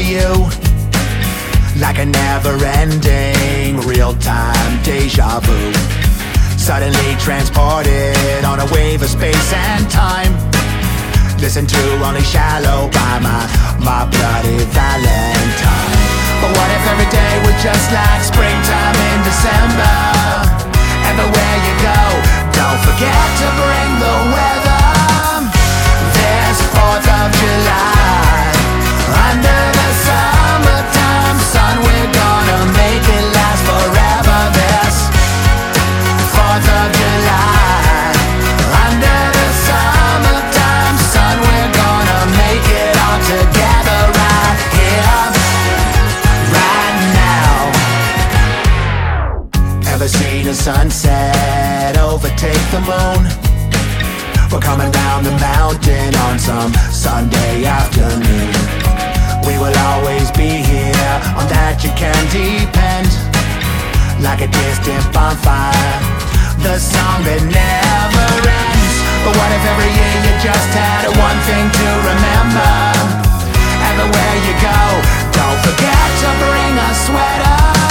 you, like a never-ending real-time deja vu. Suddenly transported on a wave of space and time. Listen to Only Shallow by my Bloody Valentine. But what if every day was just like springtime in December? Everywhere you go, don't forget to bring the weather. This 4th of July, under the summertime sun, we're gonna make it last forever. This 4th of July, under the summertime sun, we're gonna make it all together right here, right now. Ever seen a sunset overtake the moon? We're coming down the mountain on some Sunday afternoon. We will always be here, on that you can depend. Like a distant bonfire, the song that never ends. But what if every year you just had one thing to remember? Everywhere you go, don't forget to bring a sweater.